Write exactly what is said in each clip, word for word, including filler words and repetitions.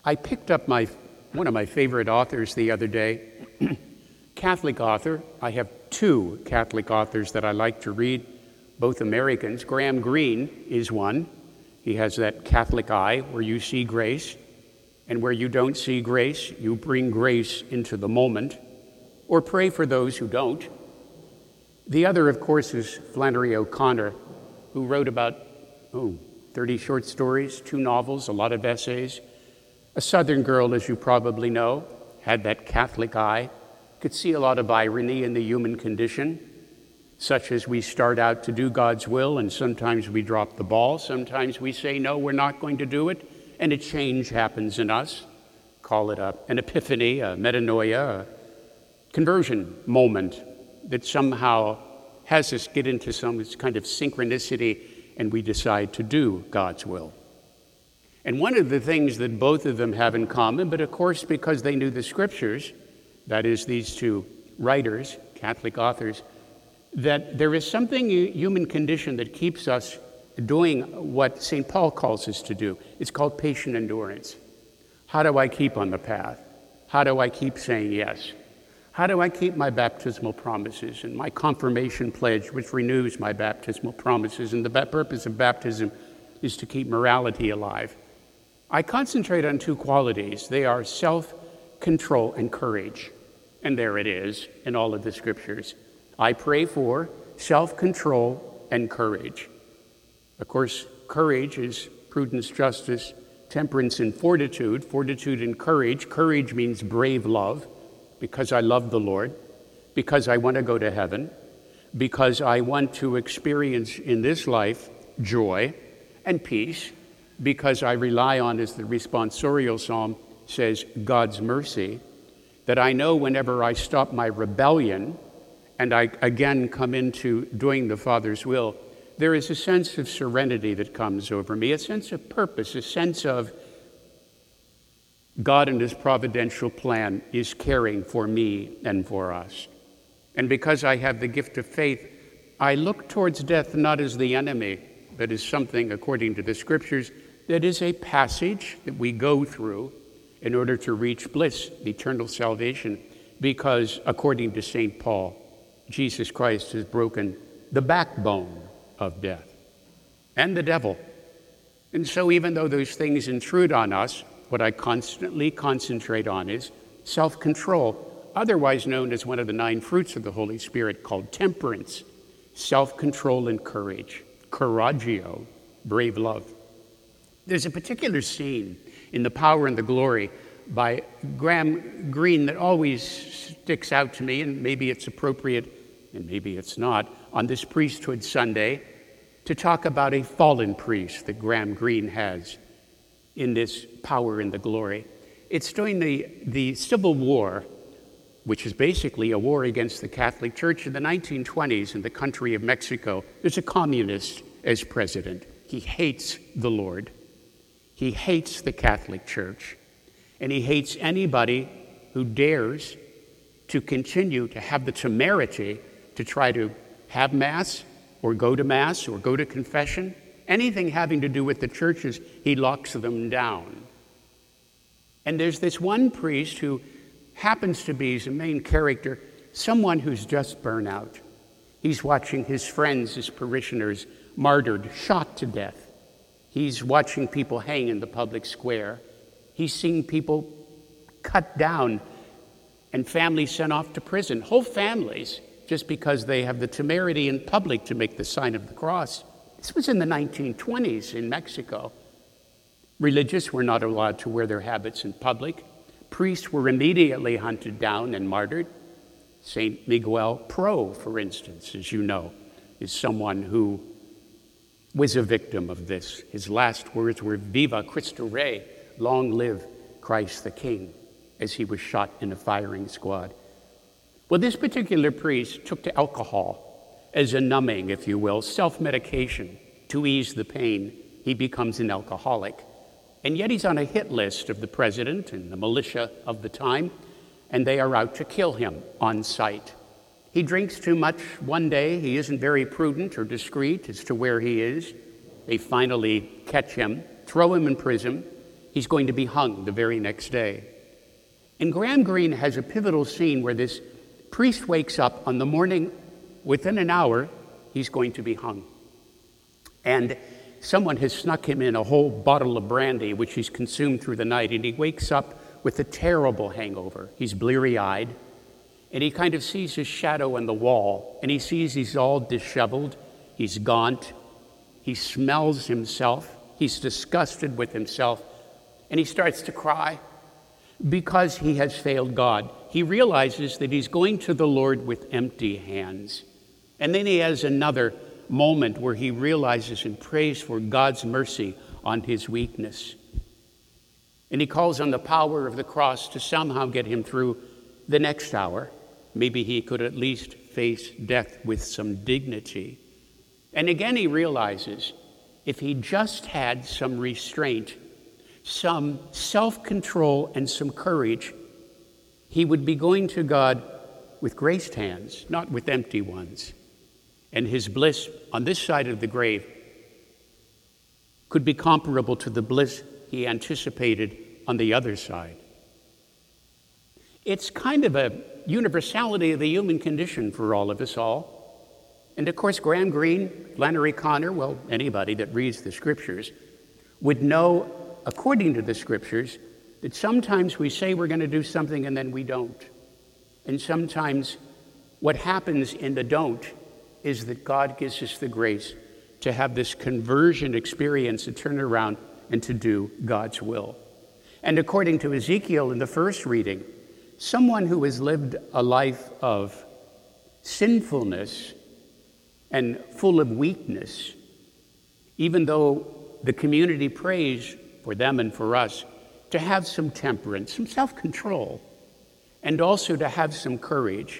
I picked up my one of my favorite authors the other day, Catholic author. I have two Catholic authors that I like to read, both Americans. Graham Greene is one. He has that Catholic eye where you see grace, and where you don't see grace, you bring grace into the moment, or pray for those who don't. The other, of course, is Flannery O'Connor, who wrote about, oh, thirty short stories, two novels, a lot of essays. A Southern girl, as you probably know, had that Catholic eye, could see a lot of irony in the human condition, such as we start out to do God's will, and sometimes we drop the ball. Sometimes we say, no, we're not going to do it, and a change happens in us. Call it a, an epiphany, a metanoia, a conversion moment that somehow has us get into some kind of synchronicity, and we decide to do God's will. And one of the things that both of them have in common, but of course because they knew the scriptures, that is these two writers, Catholic authors, that there is something in human condition that keeps us doing what Saint Paul calls us to do. It's called patient endurance. How do I keep on the path? How do I keep saying yes? How do I keep my baptismal promises and my confirmation pledge, which renews my baptismal promises? And the purpose of baptism is to keep morality alive. I concentrate on two qualities. They are self-control and courage. And there it is in all of the scriptures. I pray for self-control and courage. Of course, courage is prudence, justice, temperance, and fortitude. Fortitude and courage. Courage means brave love, because I love the Lord, because I want to go to heaven, because I want to experience in this life joy and peace, because I rely on, as the responsorial psalm says, God's mercy, that I know whenever I stop my rebellion and I again come into doing the Father's will, there is a sense of serenity that comes over me, a sense of purpose, a sense of God and his providential plan is caring for me and for us. And because I have the gift of faith, I look towards death not as the enemy, but as something, according to the scriptures, that is a passage that we go through in order to reach bliss, eternal salvation, because according to Saint Paul, Jesus Christ has broken the backbone of death and the devil. And so even though those things intrude on us, what I constantly concentrate on is self-control, otherwise known as one of the nine fruits of the Holy Spirit, called temperance, self-control and courage, couragio, brave love. There's a particular scene in The Power and the Glory by Graham Greene that always sticks out to me, and maybe it's appropriate and maybe it's not, on this Priesthood Sunday to talk about a fallen priest that Graham Greene has in this Power and the Glory. It's during the, the Civil War, which is basically a war against the Catholic Church in the nineteen twenties in the country of Mexico. There's a communist as president. He hates the Lord. He hates the Catholic Church. And he hates anybody who dares to continue to have the temerity to try to have Mass or go to Mass or go to confession. Anything having to do with the churches, he locks them down. And there's this one priest who happens to be the main character, someone who's just burnt out. He's watching his friends, his parishioners, martyred, shot to death. He's watching people hang in the public square. He's seeing people cut down and families sent off to prison, whole families, just because they have the temerity in public to make the sign of the cross. This was in the nineteen twenties in Mexico. Religious were not allowed to wear their habits in public. Priests were immediately hunted down and martyred. Saint Miguel Pro, for instance, as you know, is someone who was a victim of this. His last words were, "Viva Cristo Rey," long live Christ the King, as he was shot in a firing squad. Well, this particular priest took to alcohol as a numbing, if you will, self-medication to ease the pain. He becomes an alcoholic. And yet he's on a hit list of the president and the militia of the time, and they are out to kill him on sight. He drinks too much one day. He isn't very prudent or discreet as to where he is. They finally catch him, throw him in prison. He's going to be hung the very next day. And Graham Greene has a pivotal scene where this priest wakes up on the morning, within an hour, he's going to be hung. And someone has snuck him in a whole bottle of brandy, which he's consumed through the night, and he wakes up with a terrible hangover. He's bleary-eyed, and he kind of sees his shadow on the wall, and he sees he's all disheveled, he's gaunt, he smells himself, he's disgusted with himself, and he starts to cry because he has failed God. He realizes that he's going to the Lord with empty hands. And then he has another moment where he realizes and prays for God's mercy on his weakness. And he calls on the power of the cross to somehow get him through the next hour. Maybe he could at least face death with some dignity. And again he realizes if he just had some restraint, some self-control, and some courage, he would be going to God with graced hands, not with empty ones. And his bliss on this side of the grave could be comparable to the bliss he anticipated on the other side. It's kind of a universality of the human condition for all of us all. And of course, Graham Greene, Flannery Connor, well, anybody that reads the scriptures would know, according to the scriptures, that sometimes we say we're going to do something and then we don't. And sometimes what happens in the don't is that God gives us the grace to have this conversion experience, to turn around and to do God's will. And according to Ezekiel in the first reading, someone who has lived a life of sinfulness and full of weakness, even though the community prays for them and for us to have some temperance, some self-control, and also to have some courage,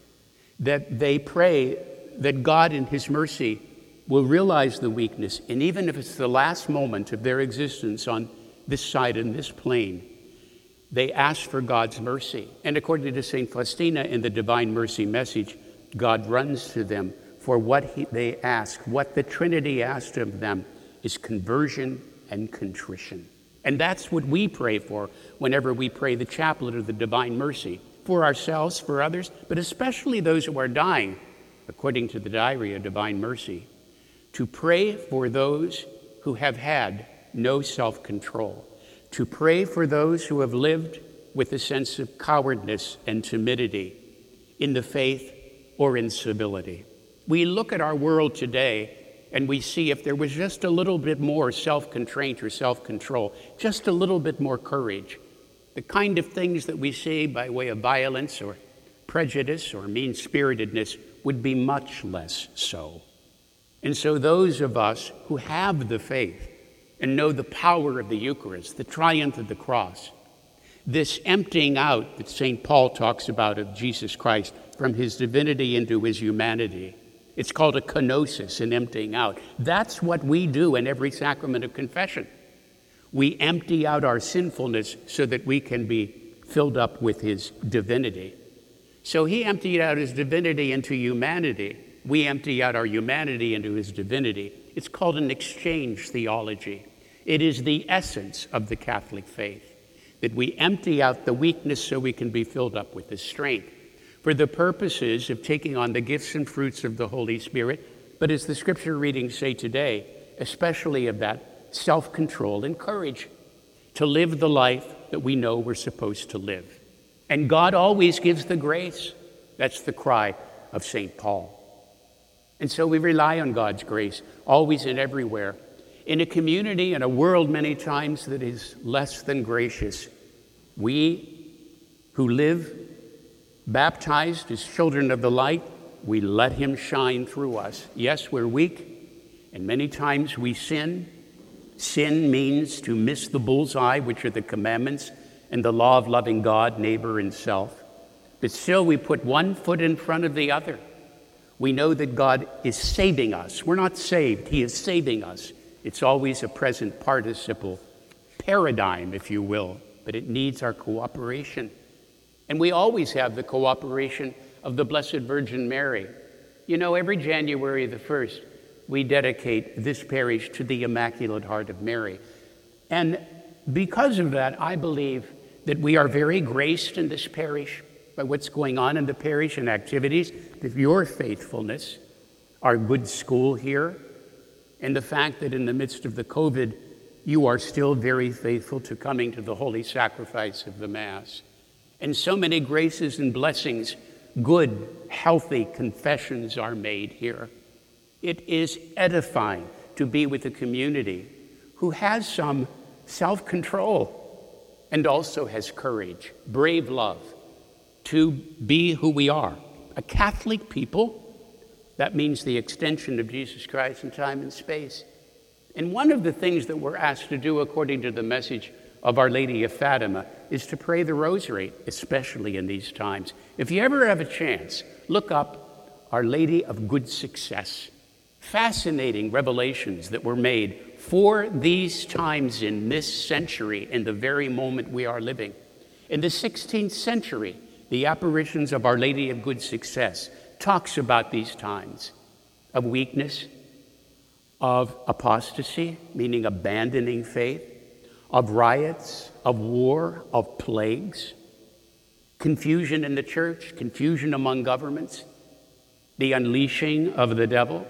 that they pray that God in his mercy will realize the weakness, and even if it's the last moment of their existence on this side and this plane, they ask for God's mercy. And according to Saint Faustina in the Divine Mercy message, God runs to them for what he, they ask. What the Trinity asked of them is conversion and contrition. And that's what we pray for whenever we pray the chaplet of the Divine Mercy, for ourselves, for others, but especially those who are dying, according to the Diary of Divine Mercy, to pray for those who have had no self-control, to pray for those who have lived with a sense of cowardness and timidity in the faith or in civility. We look at our world today and we see if there was just a little bit more self-constraint or self-control, just a little bit more courage, the kind of things that we see by way of violence or prejudice or mean-spiritedness would be much less so. And so those of us who have the faith and know the power of the Eucharist, the triumph of the cross, this emptying out that Saint Paul talks about of Jesus Christ from his divinity into his humanity, it's called a kenosis, an emptying out. That's what we do in every sacrament of confession. We empty out our sinfulness so that we can be filled up with his divinity. So he emptied out his divinity into humanity. We empty out our humanity into his divinity. It's called an exchange theology. It is the essence of the Catholic faith, that we empty out the weakness so we can be filled up with his strength, for the purposes of taking on the gifts and fruits of the Holy Spirit, but as the scripture readings say today, especially of that self-control and courage to live the life that we know we're supposed to live. And God always gives the grace. That's the cry of Saint Paul. And so we rely on God's grace, always and everywhere. In a community and a world many times that is less than gracious, we who live baptized as children of the light, we let him shine through us. Yes, we're weak, and many times we sin. Sin means to miss the bullseye, which are the commandments and the law of loving God, neighbor, and self. But still we put one foot in front of the other. We know that God is saving us. We're not saved, he is saving us. It's always a present participle paradigm, if you will, but it needs our cooperation. And we always have the cooperation of the Blessed Virgin Mary. You know, every January the first, we dedicate this parish to the Immaculate Heart of Mary. And because of that, I believe that we are very graced in this parish by what's going on in the parish and activities, that your faithfulness, our good school here, and the fact that in the midst of the COVID, you are still very faithful to coming to the holy sacrifice of the Mass. And so many graces and blessings, good, healthy confessions are made here. It is edifying to be with a community who has some self-control and also has courage, brave love to be who we are. A Catholic people, that means the extension of Jesus Christ in time and space. And one of the things that we're asked to do according to the message of Our Lady of Fatima is to pray the rosary, especially in these times. If you ever have a chance, look up Our Lady of Good Success. Fascinating revelations that were made for these times in this century, in the very moment we are living. In the sixteenth century, the apparitions of Our Lady of Good Success talks about these times of weakness, of apostasy, meaning abandoning faith, of riots, of war, of plagues, confusion in the church, confusion among governments, the unleashing of the devil,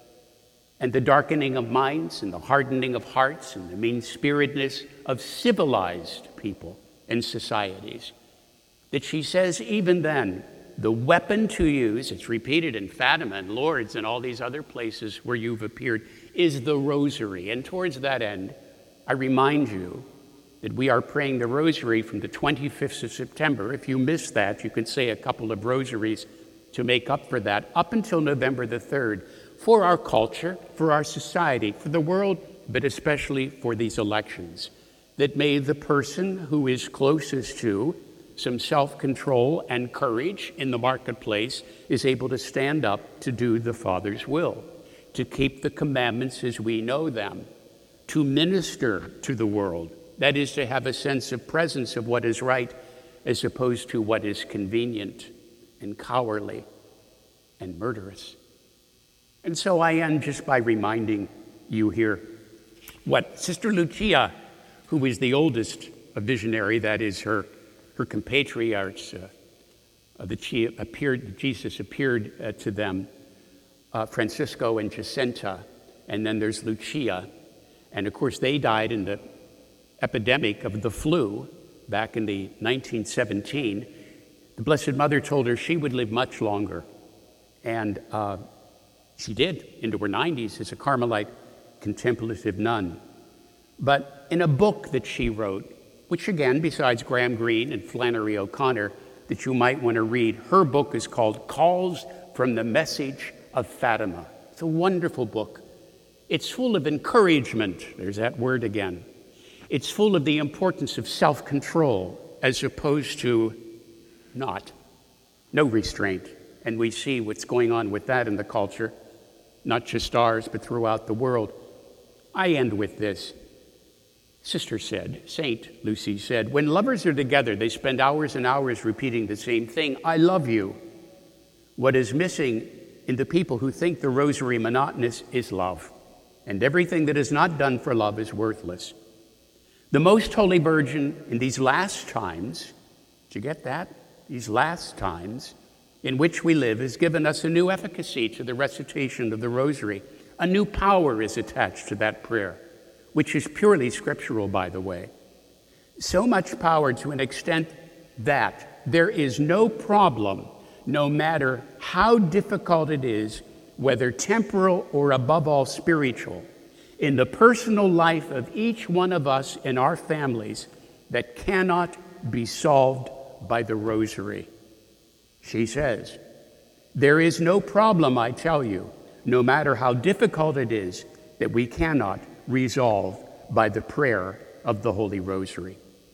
and the darkening of minds and the hardening of hearts and the mean-spiritedness of civilized people and societies. That she says even then, the weapon to use, it's repeated in Fatima and Lourdes and all these other places where you've appeared, is the rosary. And towards that end, I remind you that we are praying the rosary from the twenty-fifth of September. If you miss that, you can say a couple of rosaries to make up for that, up until November the third, for our culture, for our society, for the world, but especially for these elections. That may the person who is closest to some self-control and courage in the marketplace is able to stand up to do the Father's will, to keep the commandments as we know them, to minister to the world. That is, to have a sense of presence of what is right as opposed to what is convenient and cowardly and murderous. And so I end just by reminding you here what Sister Lucia, who is the oldest visionary, that is her her compatriots, uh, uh, that she appeared, Jesus appeared uh, to them, uh, Francisco and Jacinta, and then there's Lucia. And of course, they died in the epidemic of the flu back in the nineteen seventeen. The Blessed Mother told her she would live much longer. And uh, she did, into her nineties as a Carmelite contemplative nun. But in a book that she wrote, which again, besides Graham Greene and Flannery O'Connor, that you might want to read, her book is called Calls from the Message of Fatima. It's a wonderful book. It's full of encouragement. There's that word again. It's full of the importance of self-control as opposed to not. No restraint. And we see what's going on with that in the culture, not just ours, but throughout the world. I end with this. Sister said, Saint Lucy said, when lovers are together, they spend hours and hours repeating the same thing, I love you. What is missing in the people who think the rosary monotonous is love. And everything that is not done for love is worthless. The Most Holy Virgin in these last times, did you get that? These last times in which we live has given us a new efficacy to the recitation of the rosary. A new power is attached to that prayer, which is purely scriptural, by the way. So much power to an extent that there is no problem, no matter how difficult it is, whether temporal or above all spiritual, in the personal life of each one of us in our families that cannot be solved by the rosary. She says, there is no problem, I tell you, no matter how difficult it is, that we cannot resolve by the prayer of the Holy Rosary.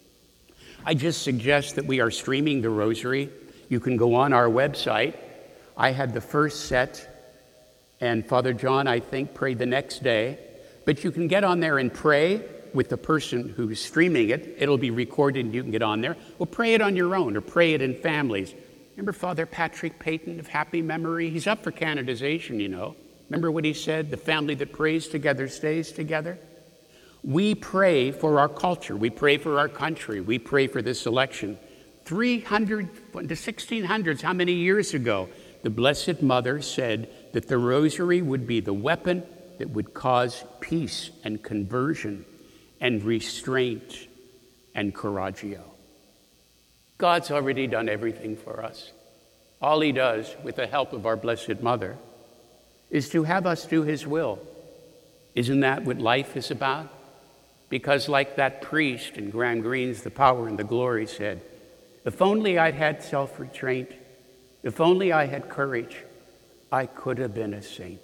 I just suggest that we are streaming the Rosary. You can go on our website. I had the first set, and Father John, I think, prayed the next day. But you can get on there and pray with the person who's streaming it. It'll be recorded and you can get on there. Or pray it on your own, or pray it in families. Remember Father Patrick Peyton of happy memory? He's up for canonization, you know. Remember what he said? The family that prays together stays together. We pray for our culture. We pray for our country. We pray for this election. three hundred, the sixteen hundreds, how many years ago, the Blessed Mother said that the rosary would be the weapon that would cause peace and conversion and restraint and coraggio. God's already done everything for us. All he does, with the help of our Blessed Mother, is to have us do his will. Isn't that what life is about? Because like that priest in Graham Greene's The Power and the Glory said, if only I'd had self-restraint, if only I had courage, I could have been a saint.